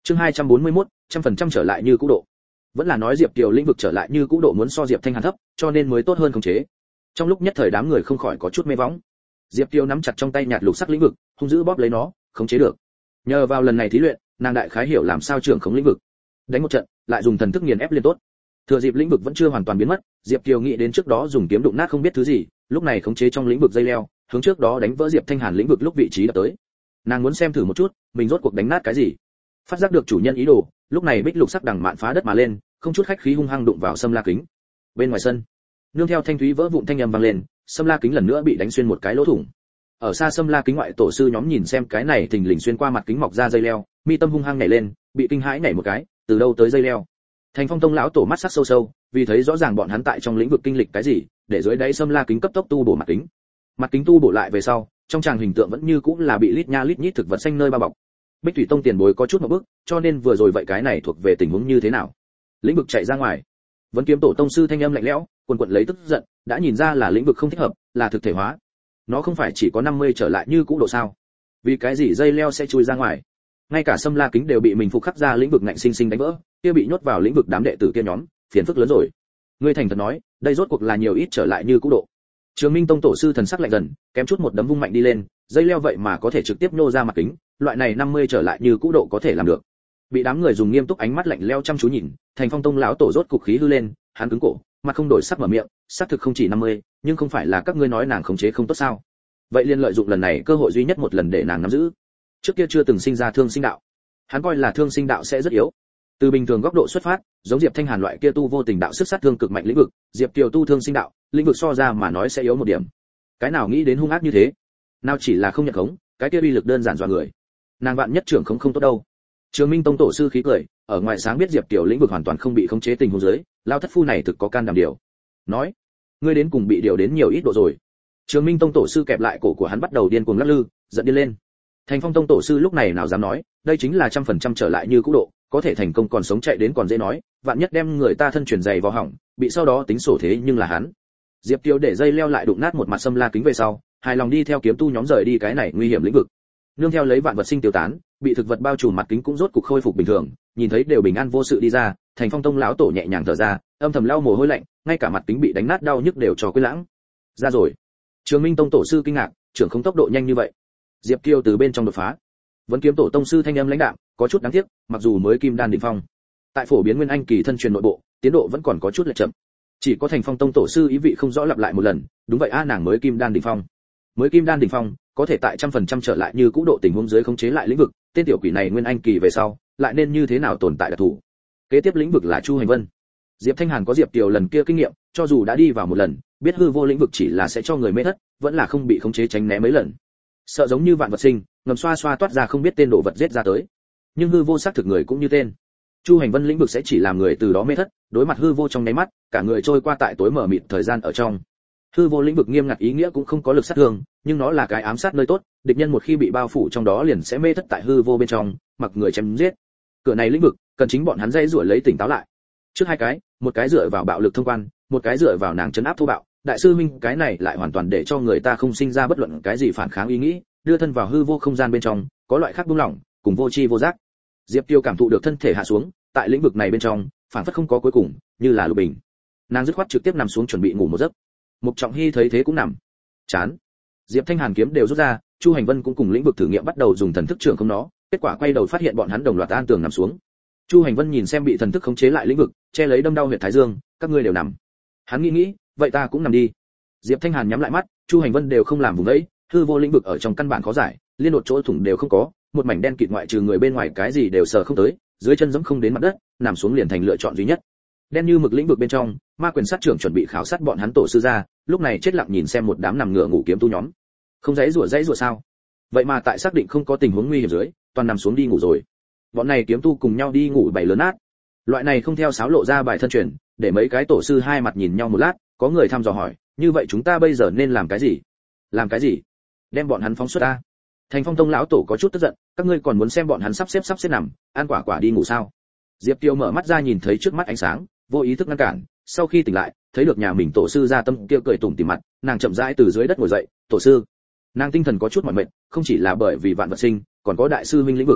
Chương 241, 100% trở lại như cũ độ. Vẫn là nói Diệp Kiều lĩnh vực trở lại như cũ độ muốn so Diệp Thanh Hàn thấp, cho nên mới tốt hơn khống chế. Trong lúc nhất thời đám người không khỏi có chút mê võng. Diệp Kiều nắm chặt trong tay nhạt lục sắc lĩnh vực, hung dữ bóp lấy nó, khống chế được. Nhờ vào lần này thí luyện, nàng đại khái hiểu làm sao trưởng khống lĩnh vực. Đánh một trận, lại dùng thần thức nghiền ép liên tốt. Thừa dịp lĩnh vực vẫn chưa hoàn toàn biến mất, Diệp Kiều nghĩ đến trước đó dùng kiếm đụng nát không biết thứ gì, lúc này khống chế trong lĩnh vực dây leo, hướng trước đó đánh vỡ Diệp Thanh Hàn lĩnh vực lúc vị trí đã tới. Nàng muốn xem thử một chút, mình rốt cuộc đánh nát cái gì. Phát giác được chủ nhân ý đồ, lúc này bích lục sắc đằng mạn phá đất mà lên, không chút khách khí hung hăng đụng vào Sâm La Kính. Bên ngoài sân, nương theo thanh thúy vỡ vụn thanh âm vang lên, Sâm La Kính lần nữa bị đánh xuyên một cái lỗ thủng. Ở xa Sâm La Kính ngoại tổ sư nhóm nhìn xem cái này thình lình xuyên qua mặt kính mọc ra dây leo, mi tâm hung hăng nhảy lên, bị kinh hãi nhảy một cái, từ đâu tới dây leo. Thành Phong Tông lão tổ mắt sắc sâu sâu, vì thấy rõ ràng bọn hắn tại trong lĩnh vực kinh lịch cái gì, để dưới đáy Sâm La Kính cấp tốc tu bổ mặt kính. Mặt kính tu bổ lại về sau, trong tràng hình tượng vẫn như cũng là bị lít nha lít nhít thực vật xanh nơi bao bọc. Bích Thủy Tông tiền bối có chút một bước, cho nên vừa rồi vậy cái này thuộc về tình huống như thế nào? Lĩnh vực chạy ra ngoài. Vẫn Kiếm tổ tông sư thanh âm lạnh lẽo, quần quật lấy tức giận, đã nhìn ra là lĩnh vực không thích hợp, là thực thể hóa. Nó không phải chỉ có 50 trở lại như cũ độ sao? Vì cái gì dây leo sẽ chui ra ngoài? Ngay cả Sâm La Kính đều bị mình phục khắc ra lĩnh vực ngạnh sinh sinh đánh vỡ, kia bị nhốt vào lĩnh vực đám đệ tử kia nhóm, phiền phức lớn rồi. Ngươi thành thật nói, đây rốt cuộc là nhiều ít trở lại như cũ độ. Trường Minh Tông tổ sư thần sắc lạnh dần, kém chút một đấm vung mạnh đi lên, dây leo vậy mà có thể trực tiếp nô ra mặt kính, loại này 50 trở lại như cũ độ có thể làm được. Bị đám người dùng nghiêm túc ánh mắt lạnh lẽo chăm chú nhìn, Thành Phong Tông lão tổ rốt cục khí hư lên, hắn cứng cổ, mặt không đổi sắc mở miệng, xác thực không chỉ 50, nhưng không phải là các ngươi nói nàng khống chế không tốt sao? Vậy liên lợi dụng lần này cơ hội duy nhất một lần để nàng nắm giữ. Trước kia chưa từng sinh ra thương sinh đạo, hắn coi là thương sinh đạo sẽ rất yếu. Từ bình thường góc độ xuất phát, giống Diệp Thanh Hàn loại kia tu vô tình đạo sức sát thương cực mạnh lĩnh vực, Diệp Kiều tu thương sinh đạo, lĩnh vực so ra mà nói sẽ yếu một điểm. Cái nào nghĩ đến hung ác như thế? Nào chỉ là không nhận khống, cái kia uy lực đơn giản dọa người. Nàng vạn nhất trưởng không tốt đâu. Trường Minh Tông tổ sư khí cười, ở ngoài sáng biết Diệp Kiều lĩnh vực hoàn toàn không bị khống chế tình huống dưới, lao thất phu này thực có can đảm điều. Nói, ngươi đến cùng bị điều đến nhiều ít độ rồi? Trường Minh Tông tổ sư kẹp lại cổ của hắn bắt đầu điên cuồng lắc lư, giận điên lên. Thành Phong Tông tổ sư lúc này nào dám nói, đây chính là 100% trở lại như cũ độ, có thể thành công còn sống chạy đến còn dễ nói, vạn nhất đem người ta thân truyền dày vào hỏng, bị sau đó tính sổ thế nhưng là hắn. Diệp Kiều để dây leo lại đụng nát một mặt Sâm La Kính về sau, hài lòng đi theo kiếm tu nhóm rời đi cái này nguy hiểm lĩnh vực. Nương theo lấy vạn vật sinh tiêu tán, bị thực vật bao trùm mặt kính cũng rốt cục khôi phục bình thường, nhìn thấy đều bình an vô sự đi ra, Thành Phong Tông lão tổ nhẹ nhàng thở ra, âm thầm lau mồ hôi lạnh, ngay cả mặt kính bị đánh nát đau nhức đều cho quên lãng. Ra rồi. Trường Minh Tông tổ sư kinh ngạc, trưởng không tốc độ nhanh như vậy. Diệp Kiều từ bên trong đột phá. Vẫn Kiếm tổ tông sư thanh âm lãnh đạm, có chút đáng tiếc, mặc dù mới kim đan đỉnh phong, tại phổ biến nguyên anh kỳ thân truyền nội bộ, tiến độ vẫn còn có chút lệch chậm. Chỉ có Thành Phong Tông tổ sư ý vị không rõ lặp lại một lần, đúng vậy nàng mới kim đan đỉnh phong. Mới kim đan đỉnh phong, có thể tại 100% trở lại như cũ độ tình huống dưới khống chế lại lĩnh vực, tên tiểu quỷ này nguyên anh kỳ về sau, lại nên như thế nào tồn tại đặc thủ. Kế tiếp lĩnh vực là Chu Hành Vân. Diệp Thanh Hàn có Diệp Kiều lần kia kinh nghiệm, cho dù đã đi vào một lần, biết hư vô lĩnh vực chỉ là sẽ cho người mê thất, vẫn là không bị khống chế tránh né mấy lần. Sợ giống như vạn vật sinh, ngầm xoa xoa toát ra không biết tên đồ vật giết ra tới. Nhưng hư vô xác thực người cũng như tên. Chu Hành Vân lĩnh vực sẽ chỉ làm người từ đó mê thất, đối mặt hư vô trong nháy mắt, cả người trôi qua tại tối mờ mịt thời gian ở trong. Hư vô lĩnh vực nghiêm ngặt ý nghĩa cũng không có lực sát thương, nhưng nó là cái ám sát nơi tốt, địch nhân một khi bị bao phủ trong đó liền sẽ mê thất tại hư vô bên trong, mặc người chém giết. Cửa này lĩnh vực, cần chính bọn hắn dây rủa lấy tỉnh táo lại. Trước hai cái, một cái dựa vào bạo lực thông quan, một cái dựa vào nàng trấn áp thô bạo, đại sư huynh cái này lại hoàn toàn để cho người ta không sinh ra bất luận cái gì phản kháng ý nghĩ, đưa thân vào hư vô không gian bên trong, có loại khác buông lỏng, cùng vô tri vô giác. Diệp Tiêu cảm thụ được thân thể hạ xuống, tại lĩnh vực này bên trong, phản phất không có cuối cùng, như là lục bình. Nàng dứt khoát trực tiếp nằm xuống chuẩn bị ngủ một giấc. Mục Trọng Hi thấy thế cũng nằm. Chán. Diệp Thanh Hàn kiếm đều rút ra, Chu Hành Vân cũng cùng lĩnh vực thử nghiệm bắt đầu dùng thần thức trưởng không nó, kết quả quay đầu phát hiện bọn hắn đồng loạt an tường nằm xuống. Chu Hành Vân nhìn xem bị thần thức khống chế lại lĩnh vực, che lấy đâm đau huyệt thái dương, các ngươi đều nằm. Hắn nghĩ, vậy ta cũng nằm đi. Diệp Thanh Hàn nhắm lại mắt, Chu Hành Vân đều không làm vùng ấy, hư vô lĩnh vực ở trong căn bản khó giải, liên đột chỗ thủng đều không có, một mảnh đen kịt ngoại trừ người bên ngoài cái gì đều sờ không tới, dưới chân giẫm không đến mặt đất, nằm xuống liền thành lựa chọn duy nhất. Đen như mực lĩnh vực bên trong, Ma Quyền sát trưởng chuẩn bị khảo sát bọn hắn tổ sư ra, lúc này chết lặng nhìn xem một đám nằm ngửa ngủ kiếm tu nhóm. Không dãy rủa sao? Vậy mà tại xác định không có tình huống nguy hiểm dưới, toàn nằm xuống đi ngủ rồi. Bọn này kiếm tu cùng nhau đi ngủ bảy lớn nát. Loại này không theo sáo lộ ra bài thân truyền, để mấy cái tổ sư hai mặt nhìn nhau một lát, có người thăm dò hỏi, như vậy chúng ta bây giờ nên làm cái gì? Làm cái gì? Đem bọn hắn phóng xuất a. Thành Phong Tông lão tổ có chút tức giận, các ngươi còn muốn xem bọn hắn sắp xếp nằm, ăn quả đi ngủ sao? Diệp Tiêu mở mắt ra nhìn thấy trước mắt ánh sáng, vô ý thức ngăn cản, sau khi tỉnh lại, thấy được nhà mình tổ sư ra tâm kia cười tủm tỉm mặt, nàng chậm rãi từ dưới đất ngồi dậy, "Tổ sư." Nàng tinh thần có chút mỏi mệt, không chỉ là bởi vì vạn vật sinh, còn có đại sư huynh lĩnh vực.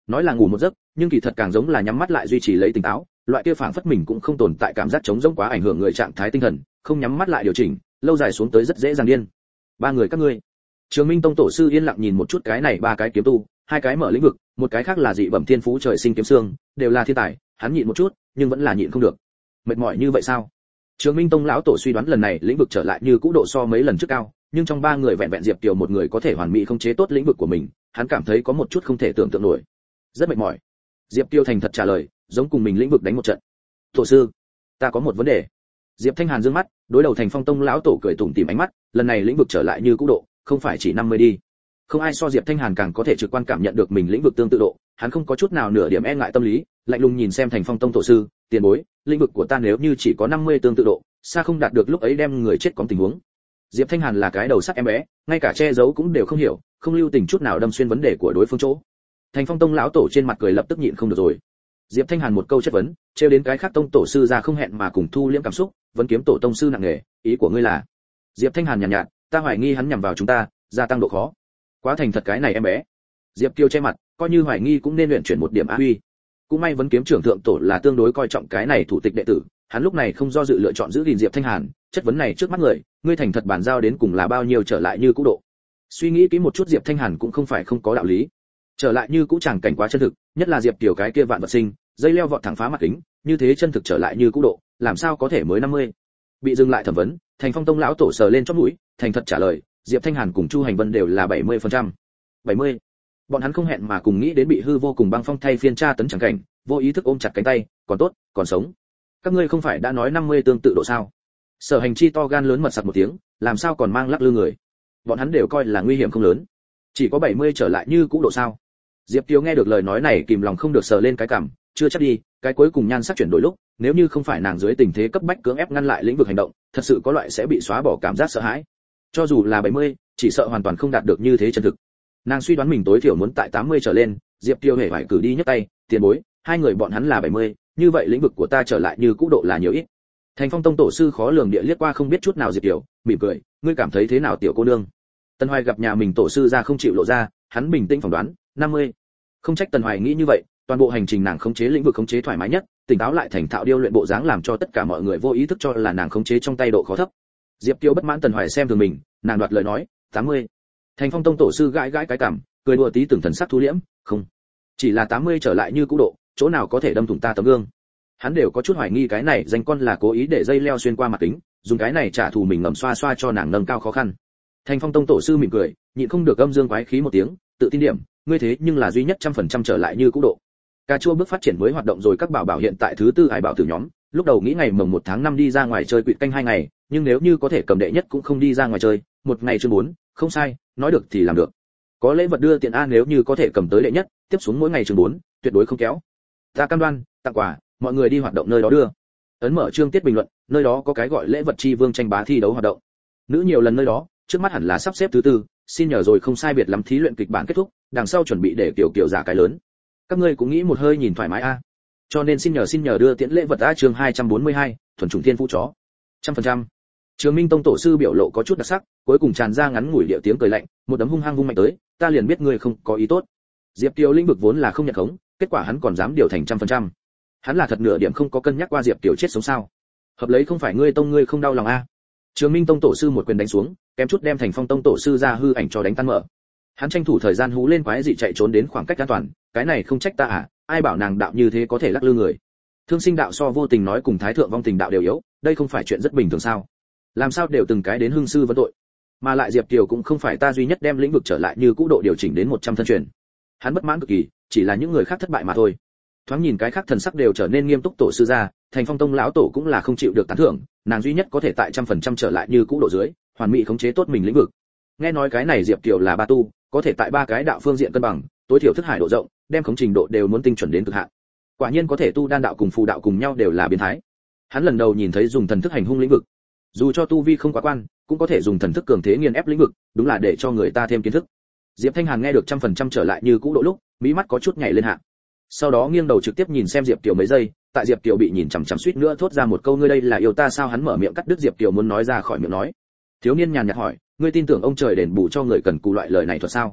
nói là ngủ một giấc, nhưng kỳ thật càng giống là nhắm mắt lại duy trì lấy tỉnh táo, loại kia phảng phất mình cũng không tồn tại cảm giác trống rỗng quá ảnh hưởng người trạng thái tinh thần, không nhắm mắt lại điều chỉnh, lâu dài xuống tới rất dễ dàng điên. Ba người các ngươi. Trường Minh Tông tổ sư yên lặng nhìn một chút cái này ba cái kiếm tu, hai cái mở lĩnh vực, một cái khác là dị bẩm thiên phú trời sinh kiếm xương, đều là thiên tài, hắn nhịn một chút, nhưng vẫn là nhịn không được. Mệt mỏi như vậy sao? Trường Minh Tông lão tổ suy đoán lần này lĩnh vực trở lại như cũ độ so mấy lần trước cao, nhưng trong ba người vẹn vẹn Diệp Kiều một người có thể hoàn mỹ khống chế tốt lĩnh vực của mình, hắn cảm thấy có một chút không thể tưởng tượng nổi. Rất mệt mỏi. Diệp Kiều thành thật trả lời, giống cùng mình lĩnh vực đánh một trận. Tổ sư, ta có một vấn đề. Diệp Thanh Hàn dương mắt, đối đầu Thành Phong Tông lão tổ cười tủm tỉm ánh mắt, lần này lĩnh vực trở lại như cũ độ, không phải chỉ 50 đi. Không ai so Diệp Thanh Hàn càng có thể trực quan cảm nhận được mình lĩnh vực tương tự độ, hắn không có chút nào nửa điểm e ngại tâm lý, lạnh lùng nhìn xem Thành Phong Tông tổ sư, tiền bối, lĩnh vực của ta nếu như chỉ có 50 tương tự độ, xa không đạt được lúc ấy đem người chết có tình huống. Diệp Thanh Hàn là cái đầu sắt em bé, ngay cả che giấu cũng đều không hiểu, không lưu tình chút nào đâm xuyên vấn đề của đối phương chỗ. Thành Phong Tông lão tổ trên mặt cười lập tức nhịn không được rồi. Diệp Thanh Hàn một câu chất vấn, trêu đến cái khác tông tổ sư ra không hẹn mà cùng thu liễm cảm xúc, vẫn kiếm tổ tông sư nặng nề, ý của ngươi là? Diệp Thanh Hàn nhàn nhạt, ta hoài nghi hắn nhằm vào chúng ta, gia tăng độ khó. Quá thành thật cái này em bé. Diệp Kiêu che mặt, coi như hoài nghi cũng nên luyện chuyển một điểm á huy. Cũng may vấn kiếm trưởng thượng tổ là tương đối coi trọng cái này thủ tịch đệ tử, hắn lúc này không do dự lựa chọn giữ gìn Diệp Thanh Hàn, chất vấn này trước mắt người, ngươi thành thật bản giao đến cùng là bao nhiêu trở lại như cũ độ. Suy nghĩ kỹ một chút Diệp Thanh Hàn cũng không phải không có đạo lý. Trở lại như cũ chẳng cảnh quá chân thực, nhất là Diệp Kiều cái kia vạn vật sinh, dây leo vọt thẳng phá mặt kính, như thế chân thực trở lại như cũ độ, làm sao có thể mới 50. Bị dừng lại thẩm vấn, Thành Phong Tông lão tổ sờ lên chóp mũi, thành thật trả lời, Diệp Thanh Hàn cùng Chu Hành Vân đều là 70%. 70. Bọn hắn không hẹn mà cùng nghĩ đến bị hư vô cùng băng phong thay phiên tra tấn chẳng cảnh, vô ý thức ôm chặt cánh tay, còn tốt, còn sống. Các ngươi không phải đã nói 50 tương tự độ sao? Sở Hành Chi to gan lớn mật sặc một tiếng, làm sao còn mang lắc lư người? Bọn hắn đều coi là nguy hiểm không lớn. Chỉ có 70 trở lại như cũ độ sao? Diệp Kiều nghe được lời nói này kìm lòng không được sờ lên cái cằm, chưa chắc đi, cái cuối cùng nhan sắc chuyển đổi lúc, nếu như không phải nàng dưới tình thế cấp bách cưỡng ép ngăn lại lĩnh vực hành động, thật sự có loại sẽ bị xóa bỏ cảm giác sợ hãi. Cho dù là 70, chỉ sợ hoàn toàn không đạt được như thế chân thực. Nàng suy đoán mình tối thiểu muốn tại 80 trở lên, Diệp Kiều hề phải cử đi nhấc tay, tiền bối, hai người bọn hắn là 70, như vậy lĩnh vực của ta trở lại như cũ độ là nhiều ít. Thành Phong Tông tổ sư khó lường địa liếc qua không biết chút nào Diệp Kiều, mỉm cười, ngươi cảm thấy thế nào tiểu cô nương? Tần Hoài gặp nhà mình tổ sư ra không chịu lộ ra, hắn bình tĩnh phỏng đoán, 50. Không trách Tần Hoài nghĩ như vậy, toàn bộ hành trình nàng khống chế lĩnh vực khống chế thoải mái nhất, tỉnh táo lại thành thạo điêu luyện bộ dáng làm cho tất cả mọi người vô ý thức cho là nàng khống chế trong tay độ khó thấp. Diệp Kiều bất mãn Tần Hoài xem thường mình, nàng đoạt lời nói, 80. Thành Phong Tông tổ sư gãi gãi cái cằm, cười đùa tí từng thần sắc thu liễm, không, chỉ là 80 trở lại như cũ độ, chỗ nào có thể đâm thủng ta tấm gương. Hắn đều có chút hoài nghi cái này danh con là cố ý để dây leo xuyên qua mặt kính, dùng cái này trả thù mình ngầm xoa xoa cho nàng nâng cao khó khăn. Thành Phong Tông tổ sư mỉm cười, nhịn không được âm dương quái khí một tiếng, tự tin điểm, ngươi thế nhưng là duy nhất 100% trở lại như cũ độ. Cà chua bước phát triển mới hoạt động rồi, các bảo bảo hiện tại thứ tư hải bảo tử nhóm, lúc đầu nghĩ ngày mồng 1 tháng 5 đi ra ngoài chơi quỵt canh 2 ngày, nhưng nếu như có thể cầm đệ nhất cũng không đi ra ngoài chơi, một ngày chương 4, không sai, nói được thì làm được. Có lễ vật đưa tiện a, nếu như có thể cầm tới đệ nhất, tiếp xuống mỗi ngày chương 4, tuyệt đối không kéo. Ta cam đoan, tặng quà, mọi người đi hoạt động nơi đó đưa. Ấn mở chương tiết bình luận, nơi đó có cái gọi lễ vật chi vương tranh bá thi đấu hoạt động. Nữ nhiều lần nơi đó, trước mắt hẳn là sắp xếp thứ tư, xin nhờ rồi không sai biệt lắm thí luyện kịch bản kết thúc, đằng sau chuẩn bị để kiểu giả cái lớn. Các ngươi cũng nghĩ một hơi nhìn thoải mái a. Cho nên xin nhờ đưa tiễn lễ vật a, chương 242, thuần chủng thiên phú chó. 100%. Trường Minh Tông tổ sư biểu lộ có chút đặc sắc, cuối cùng tràn ra ngắn ngủi điệu tiếng cười lạnh, một đấm hung hăng vung mạnh tới, ta liền biết ngươi không có ý tốt. Diệp Kiều lĩnh vực vốn là không nhận khống, kết quả hắn còn dám điều thành 100%. Hắn là thật nửa điểm không có cân nhắc qua Diệp Kiều chết sống sao? Hợp lấy không phải ngươi tông ngươi không đau lòng a. Trường Minh Tông tổ sư một quyền đánh xuống, kém chút đem Thành Phong Tông tổ sư ra hư ảnh cho đánh tan mở. Hắn tranh thủ thời gian hú lên quái dị chạy trốn đến khoảng cách an toàn, cái này không trách ta à, ai bảo nàng đạo như thế có thể lắc lư người. Thương sinh đạo so vô tình nói cùng thái thượng vong tình đạo đều yếu, đây không phải chuyện rất bình thường sao? Làm sao đều từng cái đến hưng sư vấn tội. Mà lại Diệp Kiều cũng không phải ta duy nhất đem lĩnh vực trở lại như cũ độ điều chỉnh đến 100 thân truyền. Hắn bất mãn cực kỳ, chỉ là những người khác thất bại mà thôi. Thoáng nhìn cái khác thần sắc đều trở nên nghiêm túc, tổ sư ra, Thành Phong Tông lão tổ cũng là không chịu được tán thưởng, nàng duy nhất có thể tại 100% trở lại như cũ độ dưới, hoàn mỹ khống chế tốt mình lĩnh vực. Nghe nói cái này Diệp Kiều là ba tu, có thể tại ba cái đạo phương diện cân bằng, tối thiểu thức hải độ rộng, đem khống trình độ đều muốn tinh chuẩn đến cực hạn. Quả nhiên có thể tu đan đạo cùng phù đạo cùng nhau đều là biến thái. Hắn lần đầu nhìn thấy dùng thần thức hành hung lĩnh vực, dù cho tu vi không quá quan, cũng có thể dùng thần thức cường thế nghiền ép lĩnh vực, đúng là để cho người ta thêm kiến thức. Diệp Thanh Hàn nghe được 100% trở lại như cũ độ lúc, mí mắt có chút nhảy lên hạ. Sau đó nghiêng đầu trực tiếp nhìn xem Diệp Kiều mấy giây, tại Diệp Kiều bị nhìn chằm chằm suýt nữa thốt ra một câu ngươi đây là yêu ta sao, hắn mở miệng cắt đứt Diệp Kiều muốn nói ra khỏi miệng nói. Thiếu niên nhàn nhạt hỏi, ngươi tin tưởng ông trời đền bù cho người cần cù loại lời này thuật sao?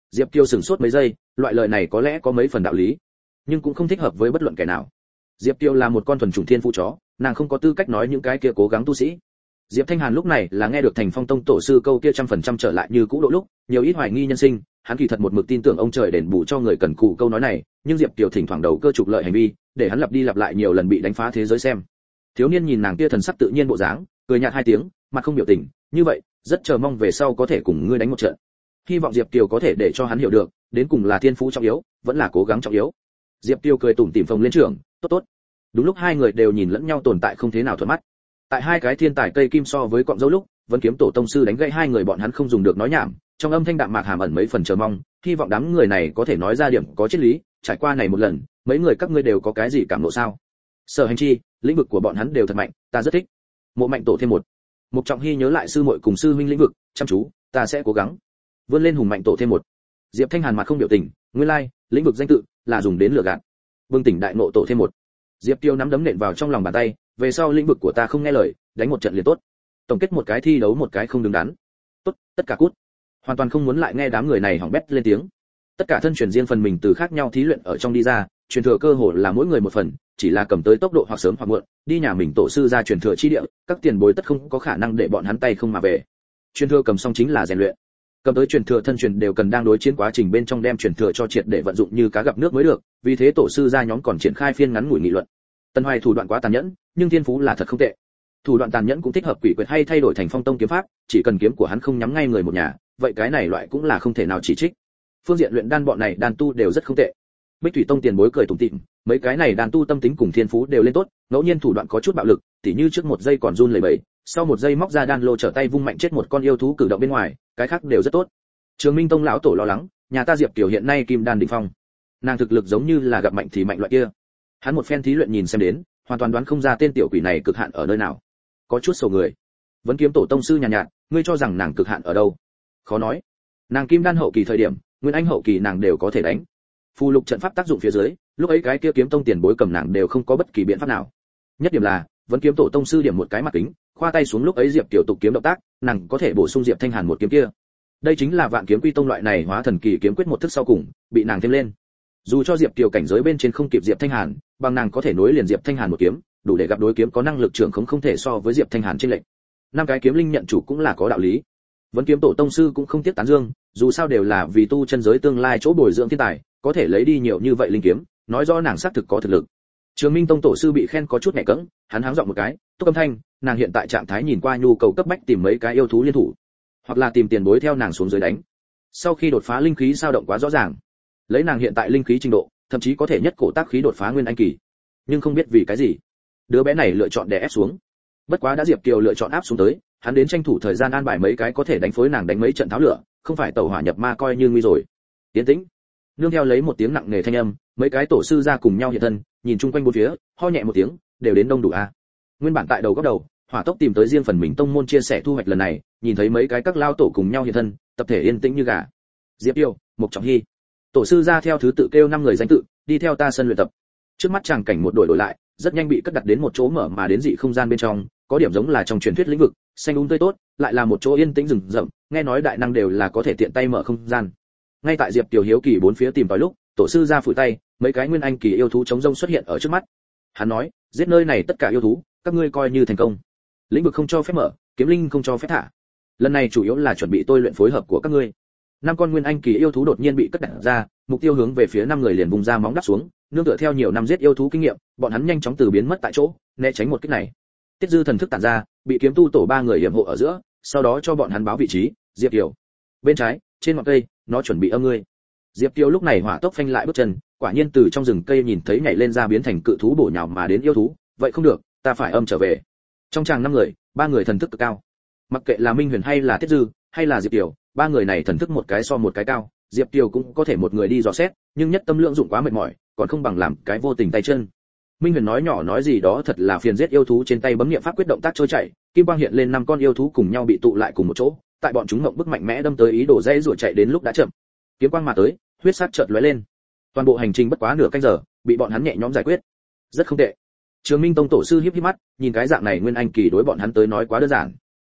Diệp Kiều sửng sốt mấy giây, loại lời này có lẽ có mấy phần đạo lý, nhưng cũng không thích hợp với bất luận kẻ nào. Diệp Kiều là một con thuần chủng thiên phú chó, nàng không có tư cách nói những cái kia cố gắng tu sĩ. Diệp Thanh Hàn lúc này là nghe được Thành Phong Tông tổ sư câu kia 100% trở lại như cũ độ lúc, nhiều ít hoài nghi nhân sinh, hắn kỳ thật một mực tin tưởng ông trời đền bù cho người cần cù câu nói này, nhưng Diệp Kiều thỉnh thoảng đầu cơ trục lợi hành vi, để hắn lặp đi lặp lại nhiều lần bị đánh phá thế giới xem. Thiếu niên nhìn nàng kia thần sắc tự nhiên bộ dáng, cười nhạt hai tiếng, mặt không biểu tình, như vậy, rất chờ mong về sau có thể cùng ngươi đánh một trận. Hy vọng Diệp Kiều có thể để cho hắn hiểu được, đến cùng là thiên phú trọng yếu, vẫn là cố gắng trọng yếu. Diệp Kiều cười tủm tỉm phồng lên trưởng, tốt tốt. Đúng lúc hai người đều nhìn lẫn nhau tồn tại không thế nào thuận mắt. Tại hai cái thiên tài cây kim so với cọng dâu lúc, Vân Kiếm Tổ tông sư đánh gãy hai người bọn hắn không dùng được nói nhảm, trong âm thanh đạm mạc hàm ẩn mấy phần chờ mong, hy vọng đám người này có thể nói ra điểm có triết lý, trải qua này một lần, mấy người các ngươi đều có cái gì cảm ngộ sao? Sở Hành Chi, lĩnh vực của bọn hắn đều thật mạnh, ta rất thích. Mộ Mạnh Tổ thêm một. Mục Trọng Hy nhớ lại sư muội cùng sư huynh lĩnh vực, chăm chú, ta sẽ cố gắng. Vươn lên Hùng Mạnh Tổ thêm một. Diệp Thanh Hàn mặt không biểu tình, nguyên lai, lĩnh vực danh tự là dùng đến lừa gạt. Bừng tỉnh đại ngộ Tổ thêm một. Diệp Tiêu nắm đấm nện vào trong lòng bàn tay, về sau lĩnh vực của ta không nghe lời, đánh một trận liền tốt. Tổng kết một cái thi đấu một cái không đứng đắn. Tốt, tất cả cút. Hoàn toàn không muốn lại nghe đám người này hỏng bét lên tiếng. Tất cả thân truyền riêng phần mình từ khác nhau thí luyện ở trong đi ra, truyền thừa cơ hội là mỗi người một phần, chỉ là cầm tới tốc độ hoặc sớm hoặc muộn, đi nhà mình tổ sư ra truyền thừa chi địa, các tiền bối tất không có khả năng để bọn hắn tay không mà về. Truyền thừa cầm xong chính là rèn luyện. Cầm tới truyền thừa thân truyền đều cần đang đối chiến quá trình bên trong đem truyền thừa cho triệt để vận dụng như cá gặp nước mới được, vì thế tổ sư ra nhóm còn triển khai phiên ngắn ngủi nghị luận. Tân Hoài thủ đoạn quá tàn nhẫn, nhưng thiên phú là thật không tệ. Thủ đoạn tàn nhẫn cũng thích hợp quỷ quyệt hay thay đổi thành Phong Tông kiếm pháp, chỉ cần kiếm của hắn không nhắm ngay người một nhà, vậy cái này loại cũng là không thể nào chỉ trích. Phương diện luyện đan bọn này đan tu đều rất không tệ. Bích Thủy Tông tiền bối cười tủm tỉm, mấy cái này đan tu tâm tính cùng thiên phú đều lên tốt, ngẫu nhiên thủ đoạn có chút bạo lực, tỉ như trước một giây còn run lẩy bẩy, sau một giây móc ra đan lô trở tay vung mạnh chết một con yêu thú cử động bên ngoài, cái khác đều rất tốt. Trường Minh Tông lão tổ lo lắng, nhà ta Diệp Tiểu hiện nay kim đan đỉnh phong, nàng thực lực giống như là gặp mạnh thì mạnh loại kia. Hắn một phen thí luyện nhìn xem đến, hoàn toàn đoán không ra tên tiểu quỷ này cực hạn ở nơi nào. Có chút sầu người. Vấn Kiếm Tổ tông sư nhàn nhạt, ngươi cho rằng nàng cực hạn ở đâu? Khó nói. Nàng kim đan hậu kỳ thời điểm, nguyên anh hậu kỳ nàng đều có thể đánh. Phù lục trận pháp tác dụng phía dưới, lúc ấy cái kia kiếm tông tiền bối cầm nàng đều không có bất kỳ biện pháp nào. Nhất điểm là, Vấn Kiếm Tổ tông sư điểm một cái mặt kính, khoa tay xuống lúc ấy Diệp Tiểu tục kiếm động tác, nàng có thể bổ sung Diệp Thanh Hàn một kiếm kia. Đây chính là Vạn Kiếm Quy Tông loại này hóa thần kỳ kiếm quyết một thức sau cùng, bị nàng thêm lên. Dù cho Diệp Tiểu cảnh giới bên trên không kịp Diệp Thanh Hàn, bằng nàng có thể nối liền Diệp Thanh Hàn một kiếm, đủ để gặp đối kiếm có năng lực trưởng không thể so với Diệp Thanh Hàn trên lệnh. Năm cái kiếm linh nhận chủ cũng là có đạo lý. Vấn Kiếm Tổ tông sư cũng không tiếc tán dương, dù sao đều là vì tu chân giới tương lai chỗ bồi dưỡng thiên tài, có thể lấy đi nhiều như vậy linh kiếm, nói rõ nàng xác thực có thực lực. Trường Minh Tông tổ sư bị khen có chút nhẹ cẫng, hắn háng giọng một cái, "Túc Âm Thanh, nàng hiện tại trạng thái nhìn qua nhu cầu cấp bách tìm mấy cái yêu thú liên thủ, hoặc là tìm tiền bối theo nàng xuống dưới đánh." Sau khi đột phá linh khí dao động quá rõ ràng, lấy nàng hiện tại linh khí trình độ, thậm chí có thể nhất cổ tác khí đột phá nguyên anh kỳ. Nhưng không biết vì cái gì, đứa bé này lựa chọn đè ép xuống. Bất quá đã Diệp Kiều lựa chọn áp xuống tới, hắn đến tranh thủ thời gian an bài mấy cái có thể đánh phối nàng đánh mấy trận tháo lửa, không phải tẩu hỏa nhập ma coi như nguy rồi. Tiến tĩnh. Nương theo lấy một tiếng nặng nề thanh âm, mấy cái tổ sư ra cùng nhau hiện thân, nhìn chung quanh bốn phía, ho nhẹ một tiếng, đều đến đông đủ a. Nguyên bản tại đầu góc đầu, hỏa tốc tìm tới riêng phần mình tông môn chia sẻ thu hoạch lần này, nhìn thấy mấy cái các lao tổ cùng nhau hiện thân, tập thể yên tĩnh như gà. Diệp Tiêu, Mục Trọng Hy, tổ sư ra theo thứ tự kêu 5 người danh tự, đi theo ta sân luyện tập. Trước mắt chàng cảnh một đổi lại, rất nhanh bị cất đặt đến một chỗ mở mà đến dị không gian bên trong, có điểm giống là trong truyền thuyết lĩnh vực, xanh tươi tốt, lại là một chỗ yên tĩnh rừng rậm, nghe nói đại năng đều là có thể tiện tay mở không gian. Ngay tại Diệp Tiểu hiếu kỳ bốn phía tìm tòi lúc, tổ sư ra phủi tay, mấy cái nguyên anh kỳ yêu thú chống rông xuất hiện ở trước mắt. Hắn nói, giết nơi này tất cả yêu thú, các ngươi coi như thành công. Lĩnh vực không cho phép mở, kiếm linh không cho phép thả. Lần này chủ yếu là chuẩn bị tôi luyện phối hợp của các ngươi. 5 con nguyên anh kỳ yêu thú đột nhiên bị cất đặt ra, mục tiêu hướng về phía 5 người liền vùng ra móng đắp xuống, nương tựa theo nhiều năm giết yêu thú kinh nghiệm, bọn hắn nhanh chóng từ biến mất tại chỗ, né tránh một kích này. Tiết Dư thần thức tản ra, bị kiếm tu tổ 3 người yểm hộ ở giữa, sau đó cho bọn hắn báo vị trí, Diệp Kiều. Bên trái, trên ngọn cây, nó chuẩn bị âm ngươi. Diệp Kiều lúc này hỏa tốc phanh lại bước chân, quả nhiên từ trong rừng cây nhìn thấy nhảy lên ra biến thành cự thú bổ nhào mà đến yêu thú, vậy không được, ta phải âm trở về. Trong chàng 5 người, 3 người thần thức cực cao. Mặc kệ là Minh Huyền hay là Tiết Dư, hay là Diệp Kiều, 3 người này thần thức một cái so một cái cao, Diệp Kiều cũng có thể một người đi dò xét, nhưng nhất tâm lượng dụng quá mệt mỏi, còn không bằng làm cái vô tình tay chân. Minh Huyền nói nhỏ nói gì đó thật là phiền, giết yêu thú trên tay bấm niệm pháp quyết động tác trôi chảy, kim quang hiện lên 5 con yêu thú cùng nhau bị tụ lại cùng một chỗ, tại bọn chúng ngậm bức mạnh mẽ đâm tới ý đồ dây rủa chạy đến lúc đã chậm. Kiếm quang mà tới, huyết sắc chợt lóe lên. Toàn bộ hành trình bất quá nửa canh giờ, bị bọn hắn nhẹ nhõm giải quyết. Rất không tệ. Trường Minh Tông tổ sư híp híp mắt, nhìn cái dạng này nguyên anh kỳ đối bọn hắn tới nói quá đơn giản.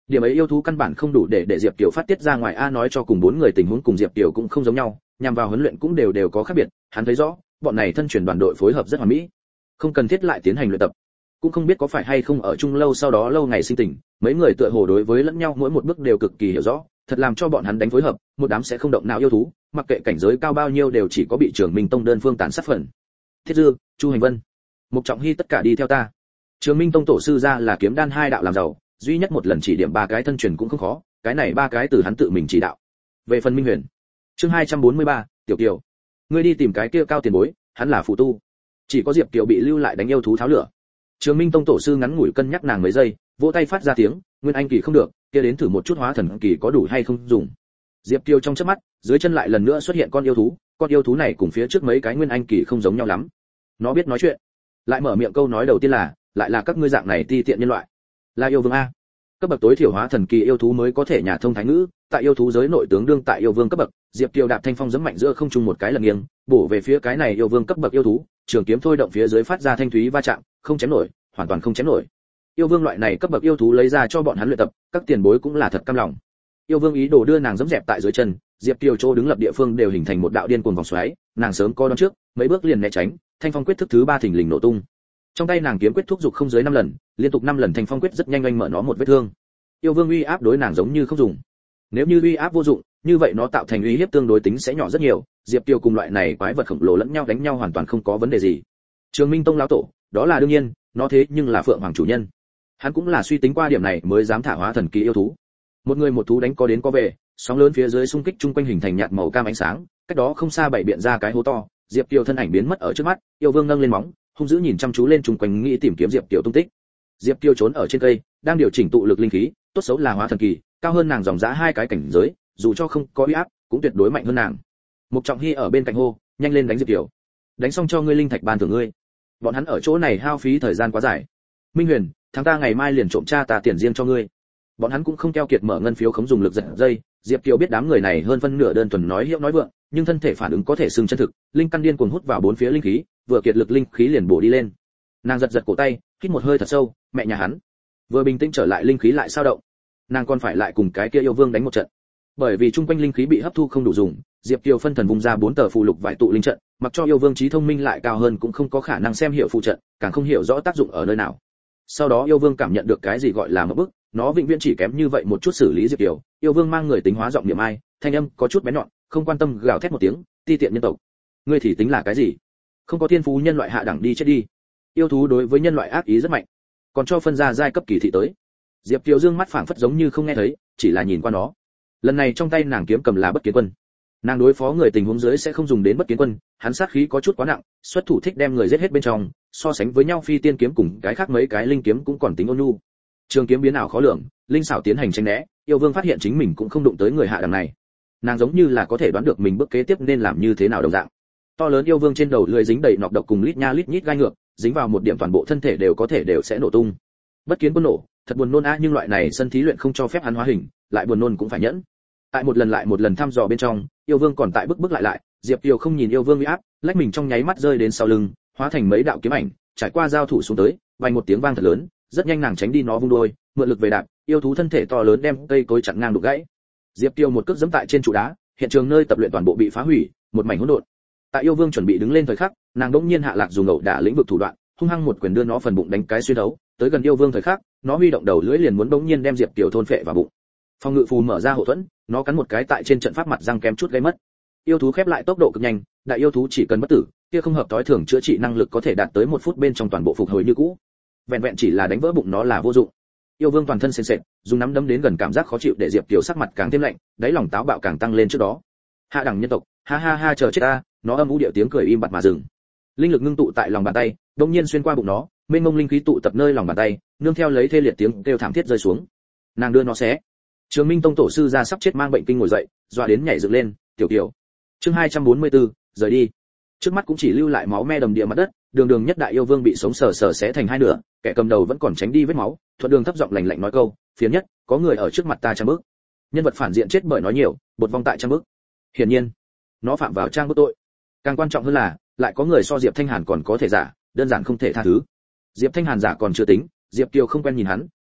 Điểm ấy yêu thú căn bản không đủ để Diệp Kiều phát tiết ra ngoài. Nói cho cùng 4 người tình huống cùng Diệp Kiều cũng không giống nhau, nhằm vào huấn luyện cũng đều có khác biệt. Hắn thấy rõ, bọn này thân truyền đoàn đội phối hợp rất hoàn mỹ, không cần thiết lại tiến hành luyện tập. Cũng không biết có phải hay không ở chung lâu sau đó lâu ngày sinh tình, mấy người tựa hồ đối với lẫn nhau mỗi một bước đều cực kỳ hiểu rõ, thật làm cho bọn hắn đánh phối hợp, một đám sẽ không động não yêu thú, mặc kệ cảnh giới cao bao nhiêu đều chỉ có bị Trường Minh Tông đơn phương tàn sát phần. Thiết Dư, Chu Hành Vân, Mục Trọng Hy tất cả đi theo ta. Trường Minh Tông tổ sư ra là kiếm đan 2 đạo làm giàu, duy nhất một lần chỉ điểm 3 cái thân truyền cũng không khó, cái này 3 cái từ hắn tự mình chỉ đạo. Về phần Minh Huyền, chương 243, Tiểu Kiều, ngươi đi tìm cái kia cao tiền bối, hắn là phụ tu. Chỉ có Diệp Kiều bị lưu lại đánh yêu thú tháo lửa. Trường Minh Tông tổ sư ngắn ngủi cân nhắc nàng mấy giây, vỗ tay phát ra tiếng, Nguyên Anh kỳ không được, kia đến thử một chút Hóa Thần kỳ có đủ hay không dùng. Diệp Kiều trong chớp mắt, dưới chân lại lần nữa xuất hiện con yêu thú này cùng phía trước mấy cái Nguyên Anh kỳ không giống nhau lắm. Nó biết nói chuyện, lại mở miệng câu nói đầu tiên là, lại là các ngươi dạng này ti tiện nhân loại. Là yêu vương a. Cấp bậc tối thiểu Hóa Thần kỳ yêu thú mới có thể nhà thông thái ngữ, tại yêu thú giới nội tướng đương tại yêu vương cấp bậc, Diệp Kiều đạp thanh phong giẫm mạnh giữa không trung một cái lần nghiêng, bổ về phía cái này yêu vương cấp bậc yêu thú, trường kiếm thôi động phía dưới phát ra thanh thúy va chạm, không chém nổi, hoàn toàn không chém nổi. Yêu vương loại này cấp bậc yêu thú lấy ra cho bọn hắn luyện tập, các tiền bối cũng là thật cam lòng. Yêu vương ý đồ đưa nàng giẫm dẹp tại dưới chân, Diệp Kiều chỗ đứng lập địa phương đều hình thành một đạo điên cuồng vòng xoáy, nàng sớm co đón trước, mấy bước liền né tránh, thanh phong quyết thức thứ 3 thình lình nổ tung. Trong tay nàng kiếm quyết thúc dục không dưới 5 lần, liên tục 5 lần thanh phong quyết rất nhanh oanh mở nó một vết thương. Yêu vương uy áp đối nàng giống như không dùng. Nếu như uy áp vô dụng, như vậy nó tạo thành uy hiếp tương đối tính sẽ nhỏ rất nhiều, Diệp Kiều cùng loại này quái vật khổng lồ lẫn nhau đánh nhau hoàn toàn không có vấn đề gì. Trường Minh Tông lão tổ, đó là đương nhiên, nó thế nhưng là Phượng Hoàng chủ nhân. Hắn cũng là suy tính qua điểm này mới dám thả Hóa Thần kỳ yêu thú. Một người một thú đánh có đến có về, sóng lớn phía dưới xung kích chung quanh hình thành nhạt màu cam ánh sáng, cách đó không xa bảy biện ra cái hố to, Diệp Kiều thân ảnh biến mất ở trước mắt, yêu vương nâng lên móng, hung dữ nhìn chăm chú lên chung quanh nghĩ tìm kiếm Diệp Kiều tung tích. Diệp Kiều trốn ở trên cây, đang điều chỉnh tụ lực linh khí, tốt xấu là Hóa Thần kỳ, cao hơn nàng dòng dã 2 cái cảnh giới, dù cho không có uy áp, cũng tuyệt đối mạnh hơn nàng. Mục Trọng Hy ở bên cạnh hô, nhanh lên đánh Diệp Kiều. Đánh xong cho ngươi linh thạch ban thưởng ngươi. Bọn hắn ở chỗ này hao phí thời gian quá dài. Minh Huyền, tháng ta ngày mai liền trộm cha ta tiền riêng cho ngươi. Bọn hắn cũng không keo kiệt mở ngân phiếu khống dùng lực giật dây, Diệp Kiều biết đám người này hơn phân nửa đơn thuần nói hiệu nói vượng, nhưng thân thể phản ứng có thể xưng chân thực, linh căn điên cuồng hút vào 4 phía linh khí, vừa kiệt lực linh khí liền bổ đi lên. Nàng giật cổ tay, hít một hơi thật sâu, mẹ nhà hắn. Vừa bình tĩnh trở lại linh khí lại sao động. Nàng còn phải lại cùng cái kia yêu vương đánh một trận. Bởi vì chung quanh linh khí bị hấp thu không đủ dùng, Diệp Kiều phân thần vùng ra 4 tờ phù lục vải tụ linh trận, mặc cho yêu vương trí thông minh lại cao hơn cũng không có khả năng xem hiểu phù trận, càng không hiểu rõ tác dụng ở nơi nào. Sau đó yêu vương cảm nhận được cái gì gọi là một bức, nó vĩnh viễn chỉ kém như vậy một chút xử lý Diệp Kiều. Yêu vương mang người tính hóa giọng niệm ai, thanh âm có chút bén nhọn, không quan tâm gào thét một tiếng, ti tiện nhân tộc, ngươi thì tính là cái gì? Không có thiên phú nhân loại hạ đẳng đi chết đi. Yêu thú đối với nhân loại ác ý rất mạnh, còn cho phân ra giai cấp kỳ thị tới. Diệp Kiều dương mắt phảng phất giống như không nghe thấy, chỉ là nhìn qua nó. Lần này trong tay nàng kiếm cầm là Bất Kiến Quân. Nàng đối phó người tình huống dưới sẽ không dùng đến Bất Kiến Quân, hắn sát khí có chút quá nặng, xuất thủ thích đem người giết hết bên trong, so sánh với nhau phi tiên kiếm cùng cái khác mấy cái linh kiếm cũng còn tính ôn nhu. Trường kiếm biến ảo khó lường, linh xảo tiến hành tránh né, yêu vương phát hiện chính mình cũng không đụng tới người hạ đẳng này. Nàng giống như là có thể đoán được mình bước kế tiếp nên làm như thế nào đồng dạng. To lớn yêu vương trên đầu lưỡi dính đầy nọc độc cùng lít nha lít nhít gai ngược, dính vào một điểm toàn bộ thân thể đều sẽ nổ tung. Bất Kiến Quân nổ, thật buồn nôn a, nhưng loại này sân thí luyện không cho phép hắn hóa hình, lại buồn nôn cũng phải nhẫn. Tại một lần lại một lần thăm dò bên trong, yêu vương còn tại bước lại, Diệp Kiều không nhìn yêu vương uy áp, lách mình trong nháy mắt rơi đến sau lưng, hóa thành mấy đạo kiếm ảnh, trải qua giao thủ xuống tới, vang một tiếng vang thật lớn, rất nhanh nàng tránh đi nó vung đôi, mượn lực về đạp, yêu thú thân thể to lớn đem cây cối chặn ngang đục gãy. Diệp Kiều một cước giẫm tại trên trụ đá, hiện trường nơi tập luyện toàn bộ bị phá hủy, một mảnh hỗn độn. Tại yêu vương chuẩn bị đứng lên thời khắc, nàng đống nhiên hạ lạc dùng ẩu đả lĩnh vực thủ đoạn, hung hăng một quyền đưa nó phần bụng đánh cái xuyên thấu, tới gần yêu vương thời khắc, nó huy động đầu lưỡi liền muốn đống nhiên đem Diệp Kiều thôn phệ vào bụng. Phòng ngự phù mở ra hộ thuẫn, nó cắn một cái tại trên trận pháp mặt răng kém chút gây mất. Yêu thú khép lại tốc độ cực nhanh, đại yêu thú chỉ cần bất tử, kia không hợp tối thường chữa trị năng lực có thể đạt tới 1 phút bên trong toàn bộ phục hồi như cũ. Vẹn vẹn chỉ là đánh vỡ bụng nó là vô dụng. Yêu vương toàn thân sền sệt, dùng nắm đấm đến gần cảm giác khó chịu để Diệp Kiều sắc mặt càng thêm lạnh, đáy lòng táo bạo càng tăng lên trước đó. Hạ đẳng nhân tộc, ha ha ha chờ chết ta, nó âm u điệu tiếng cười im bặt mà dừng. Linh lực ngưng tụ tại lòng bàn tay, đột nhiên xuyên qua bụng nó, mênh mông linh khí tụ tập nơi lòng bàn tay, nương theo lấy thê liệt tiếng kêu thảm thiết rơi xuống. Nàng đưa nó xé. Trường Minh Tông tổ sư ra sắp chết mang bệnh kinh ngồi dậy, dọa đến nhảy dựng lên, "Tiểu Kiều." Chương 244, rời đi. Trước mắt cũng chỉ lưu lại máu me đầm địa mặt đất, đường nhất đại yêu vương bị sống sờ sờ xé thành hai nửa, kẻ cầm đầu vẫn còn tránh đi vết máu, thuận đường thấp giọng lạnh lạnh nói câu, "Phiền nhất, có người ở trước mặt ta trang bức." Nhân vật phản diện chết bởi nói nhiều, bột vong tại trang bức. Hiển nhiên, nó phạm vào trang bức tội. Càng quan trọng hơn là, lại có người so Diệp Thanh Hàn còn có thể giả, đơn giản không thể tha thứ. Diệp Thanh Hàn giả còn chưa tính, Diệp Kiều không quen nhìn hắn,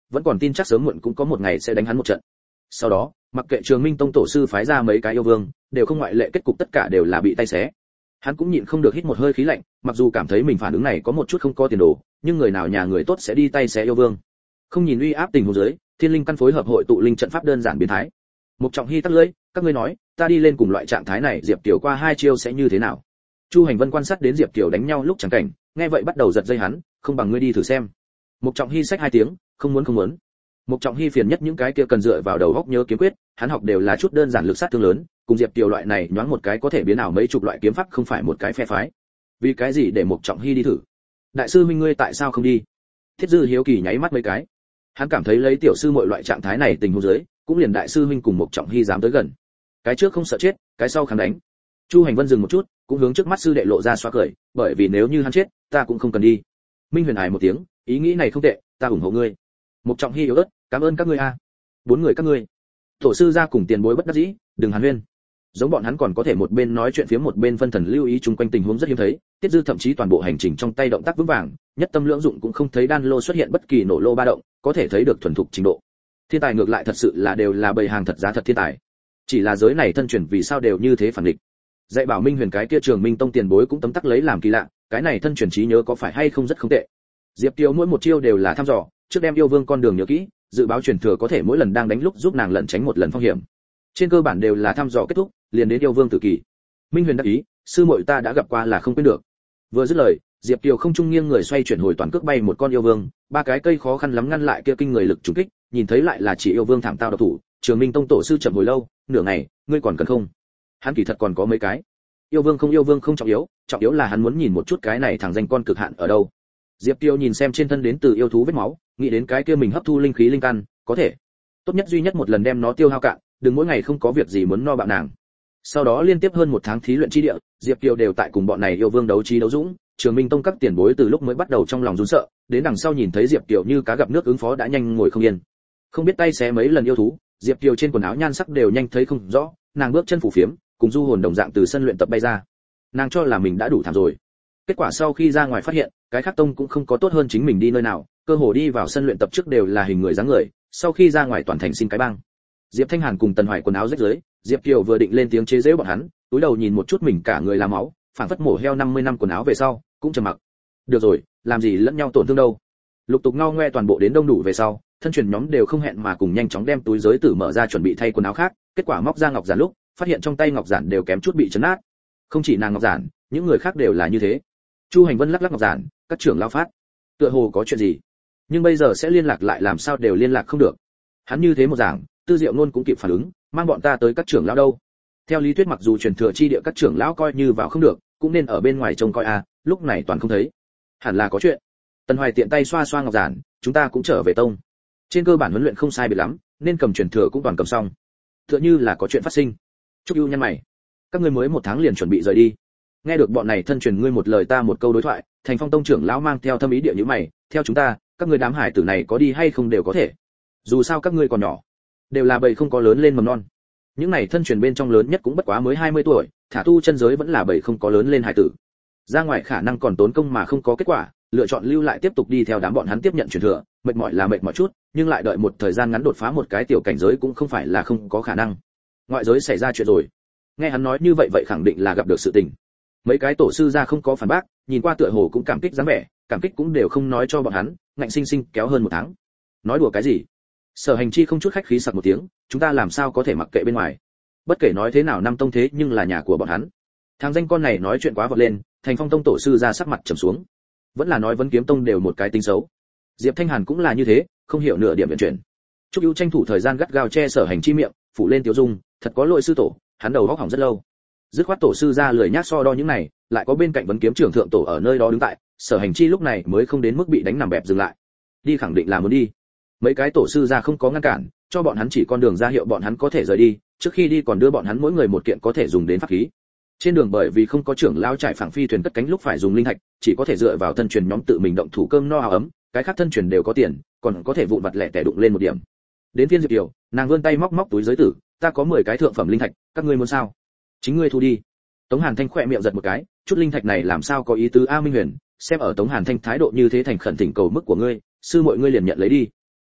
vẫn còn tin chắc sớm muộn cũng có một ngày sẽ đánh hắn một trận. Sau đó, mặc kệ Trường Minh Tông tổ sư phái ra mấy cái yêu vương, đều không ngoại lệ kết cục tất cả đều là bị tay xé. Hắn cũng nhịn không được hít một hơi khí lạnh, mặc dù cảm thấy mình phản ứng này có một chút không có tiền đồ, nhưng người nào nhà người tốt sẽ đi tay xé yêu vương. Không nhìn uy áp tình huống dưới, Thiên Linh căn phối hợp hội tụ linh trận pháp đơn giản biến thái. Mục Trọng Hi tắt lưỡi, các ngươi nói, ta đi lên cùng loại trạng thái này Diệp Tiểu qua 2 chiêu sẽ như thế nào? Chu Hành Vân quan sát đến Diệp Tiểu đánh nhau lúc chẳng cảnh, nghe vậy bắt đầu giật dây hắn, không bằng ngươi đi thử xem. Mục Trọng Hi xách 2 tiếng, không muốn. Mục Trọng Hi phiền nhất những cái kia cần dựa vào đầu óc nhớ kiếm quyết, hắn học đều là chút đơn giản lực sát thương lớn, cùng Diệp Tiểu loại này nhoáng một cái có thể biến ảo mấy chục loại kiếm pháp không phải một cái phe phái. Vì cái gì để Mục Trọng Hi đi thử? Đại sư huynh ngươi tại sao không đi? Thiết Dư hiếu kỳ nháy mắt mấy cái. Hắn cảm thấy lấy tiểu sư mọi loại trạng thái này tình huống dưới, cũng liền đại sư huynh cùng Mục Trọng Hi dám tới gần. Cái trước không sợ chết, cái sau kháng đánh. Chu Hành Vân dừng một chút, cũng hướng trước mắt sư đệ lộ ra xoa cười, bởi vì nếu như hắn chết, ta cũng không cần đi. Minh Huyền hài một tiếng, ý nghĩ này không tệ, ta ủng hộ ngươi. Mục Trọng Hi yếu ớt, cảm ơn các ngươi a. 4 người các ngươi. Tổ sư gia cùng tiền bối bất đắc dĩ, đừng hàn huyên. Giống bọn hắn còn có thể một bên nói chuyện phía một bên phân thần lưu ý chung quanh tình huống rất hiếm thấy, Tiết Dư thậm chí toàn bộ hành trình trong tay động tác vững vàng, nhất tâm lưỡng dụng cũng không thấy đan lô xuất hiện bất kỳ nổ lô ba động, có thể thấy được thuần thục trình độ. Thiên tài ngược lại thật sự là đều là bầy hàng thật giá thật thiên tài. Chỉ là giới này thân truyền vì sao đều như thế phản địch. Dạy bảo Minh Huyền cái kia Trường Minh Tông tiền bối cũng tấm tắc lấy làm kỳ lạ, cái này thân truyền trí nhớ có phải hay không rất không tệ. Diệp Tiêu mỗi một chiêu đều là thăm dò, trước đem yêu vương con đường nhớ kỹ, dự báo truyền thừa có thể mỗi lần đang đánh lúc giúp nàng lẩn tránh một lần phong hiểm. Trên cơ bản đều là thăm dò kết thúc, liền đến yêu vương tử kỳ. Minh Huyền đáp ý, sư muội ta đã gặp qua là không quên được. Vừa dứt lời, Diệp Tiêu không trung nghiêng người xoay chuyển hồi toàn cước bay một con yêu vương, 3 cái cây khó khăn lắm ngăn lại kia kinh người lực trùng kích, nhìn thấy lại là chỉ yêu vương thảm tao độc thủ, Trường Minh Tông tổ sư chậm hồi lâu, nửa ngày, ngươi còn cần không? Hắn kỳ thật còn có mấy cái. Yêu vương không trọng yếu là hắn muốn nhìn một chút cái này thằng danh con cực hạn ở đâu. Diệp Tiêu nhìn xem trên thân đến từ yêu thú vết máu, nghĩ đến cái kia mình hấp thu linh khí linh căn, có thể tốt nhất duy nhất một lần đem nó tiêu hao cạn, đừng mỗi ngày không có việc gì muốn no bạo nàng. Sau đó liên tiếp hơn 1 tháng thí luyện chi địa, Diệp Tiêu đều tại cùng bọn này yêu vương đấu trí đấu dũng, Trường Minh Tông các tiền bối từ lúc mới bắt đầu trong lòng run sợ, đến đằng sau nhìn thấy Diệp Tiêu như cá gặp nước ứng phó đã nhanh ngồi không yên. Không biết tay xé mấy lần yêu thú, Diệp Tiêu trên quần áo nhan sắc đều nhanh thấy không rõ, nàng bước chân phủ phiếm, cùng du hồn đồng dạng từ sân luyện tập bay ra. Nàng cho là mình đã đủ thảm rồi. Kết quả sau khi ra ngoài phát hiện, cái khác tông cũng không có tốt hơn chính mình đi nơi nào, cơ hồ đi vào sân luyện tập trước đều là hình người dáng người, sau khi ra ngoài toàn thành xin cái băng. Diệp Thanh Hàn cùng Tần Hoài quần áo rách rưới, Diệp Kiều vừa định lên tiếng chế giễu bọn hắn, túi đầu nhìn một chút mình cả người là máu, phảng phất mổ heo 50 năm quần áo về sau, cũng trầm mặc. Được rồi, làm gì lẫn nhau tổn thương đâu. Lục tục ngao ngoe toàn bộ đến đông đủ về sau, thân truyền nhóm đều không hẹn mà cùng nhanh chóng đem túi giới tử mở ra chuẩn bị thay quần áo khác, kết quả móc ra ngọc giản lúc, phát hiện trong tay ngọc giản đều kém chút bị chấn nát. Không chỉ nàng ngọc giản, những người khác đều là như thế. Chu Hành Vân lắc lắc ngọc giản, các trưởng lão phát, tựa hồ có chuyện gì, nhưng bây giờ sẽ liên lạc lại làm sao đều liên lạc không được. Hắn như thế một giảng, Tư Diệu Nôn cũng kịp phản ứng, mang bọn ta tới các trưởng lão đâu. Theo lý thuyết mặc dù truyền thừa chi địa các trưởng lão coi như vào không được, cũng nên ở bên ngoài trông coi a, lúc này toàn không thấy. Hẳn là có chuyện. Tần Hoài tiện tay xoa xoa ngọc giản, chúng ta cũng trở về tông. Trên cơ bản huấn luyện không sai biệt lắm, nên cầm truyền thừa cũng toàn cầm xong. Tựa như là có chuyện phát sinh. Trúc Ưu nhăn mày, các ngươi mới 1 tháng liền chuẩn bị rời đi. Nghe được bọn này thân truyền ngươi một lời ta một câu đối thoại, Thành Phong tông trưởng lão mang theo thâm ý địa như mày, theo chúng ta, các ngươi đám hải tử này có đi hay không đều có thể. Dù sao các ngươi còn nhỏ, đều là bầy không có lớn lên mầm non. Những này thân truyền bên trong lớn nhất cũng bất quá mới 20 tuổi, thả tu chân giới vẫn là bầy không có lớn lên hải tử. Ra ngoài khả năng còn tốn công mà không có kết quả, lựa chọn lưu lại tiếp tục đi theo đám bọn hắn tiếp nhận truyền thừa, mệt mỏi là mệt mỏi chút, nhưng lại đợi một thời gian ngắn đột phá một cái tiểu cảnh giới cũng không phải là không có khả năng. Ngoại giới xảy ra chuyện rồi. Nghe hắn nói như vậy vậy khẳng định là gặp được sự tình. Mấy cái tổ sư ra không có phản bác, nhìn qua tựa hồ cũng cảm kích dáng vẻ, cảm kích cũng đều không nói cho bọn hắn, ngạnh sinh sinh kéo hơn 1 tháng. Nói đùa cái gì? Sở Hành Chi không chút khách khí sặc một tiếng, chúng ta làm sao có thể mặc kệ bên ngoài? Bất kể nói thế nào năm tông thế nhưng là nhà của bọn hắn. Thằng danh con này nói chuyện quá vọt lên, Thành Phong tông tổ sư ra sắc mặt trầm xuống. Vẫn là nói Vấn Kiếm tông đều một cái tính xấu. Diệp Thanh Hàn cũng là như thế, không hiểu nửa điểm biện chuyển. Trúc Ưu tranh thủ thời gian gắt gao che Sở Hành Chi miệng, phủ lên Tiểu Dung, thật có lỗi sư tổ, hắn đầu óc hỏng rất lâu. Dứt khoát tổ sư ra lười nhác so đo những này, lại có bên cạnh Vấn Kiếm trưởng thượng tổ ở nơi đó đứng tại, Sở Hành Chi lúc này mới không đến mức bị đánh nằm bẹp dừng lại. Đi khẳng định là muốn đi. Mấy cái tổ sư ra không có ngăn cản, cho bọn hắn chỉ con đường ra hiệu bọn hắn có thể rời đi, trước khi đi còn đưa bọn hắn mỗi người một kiện có thể dùng đến pháp khí. Trên đường bởi vì không có trưởng lão trải phẳng phi thuyền cất cánh lúc phải dùng linh thạch, chỉ có thể dựa vào thân truyền nhóm tự mình động thủ cơm no áo ấm, cái khác thân truyền đều có tiền, còn có thể vụn vặt lẻ tẻ đụng lên một điểm. Đến phiên Diệp Kiều, nàng vươn tay móc túi giới tử, ta có 10 cái thượng phẩm linh thạch, các ngươi muốn sao? Chính ngươi thu đi. Tống Hàn Thanh khỏe miệng giật một cái, chút linh thạch này làm sao có ý tứ a Minh Huyền, xem ở Tống Hàn Thanh thái độ như thế thành khẩn thỉnh cầu mức của ngươi, sư muội ngươi liền nhận lấy đi.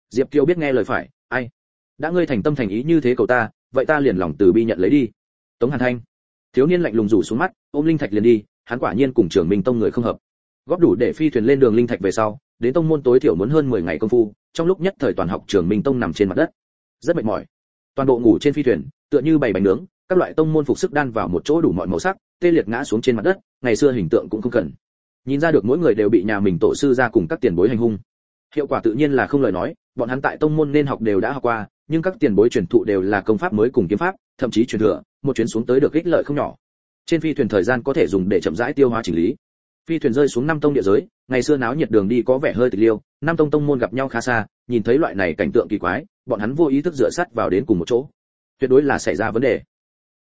Diệp Kiều biết nghe lời phải, ai, đã ngươi thành tâm thành ý như thế cầu ta, vậy ta liền lòng từ bi nhận lấy đi. Tống Hàn Thanh, thiếu niên lạnh lùng rủ xuống mắt, ôm linh thạch liền đi, hắn quả nhiên cùng Trường Minh Tông người không hợp. Góp đủ để phi thuyền lên đường linh thạch về sau, đến tông môn tối thiểu muốn hơn 10 ngày công phu, trong lúc nhất thời toàn học Trường Minh Tông nằm trên mặt đất, rất mệt mỏi. Toàn bộ ngủ trên phi thuyền, tựa như bày bánh nướng, các loại tông môn phục sức đan vào một chỗ đủ mọi màu sắc, tê liệt ngã xuống trên mặt đất, ngày xưa hình tượng cũng không cần. Nhìn ra được mỗi người đều bị nhà mình tổ sư ra cùng các tiền bối hành hung. Hiệu quả tự nhiên là không lời nói, bọn hắn tại tông môn nên học đều đã học qua, nhưng các tiền bối truyền thụ đều là công pháp mới cùng kiếm pháp, thậm chí truyền thừa, một chuyến xuống tới được ích lợi không nhỏ. Trên phi thuyền thời gian có thể dùng để chậm rãi tiêu hóa chỉnh lý. Phi thuyền rơi xuống Nam Tông địa giới, ngày xưa náo nhiệt đường đi có vẻ hơi tịch liêu, Nam Tông tông môn gặp nhau khá xa, nhìn thấy loại này cảnh tượng kỳ quái, bọn hắn vô ý thức dựa sát vào đến cùng một chỗ. Tuyệt đối là xảy ra vấn đề.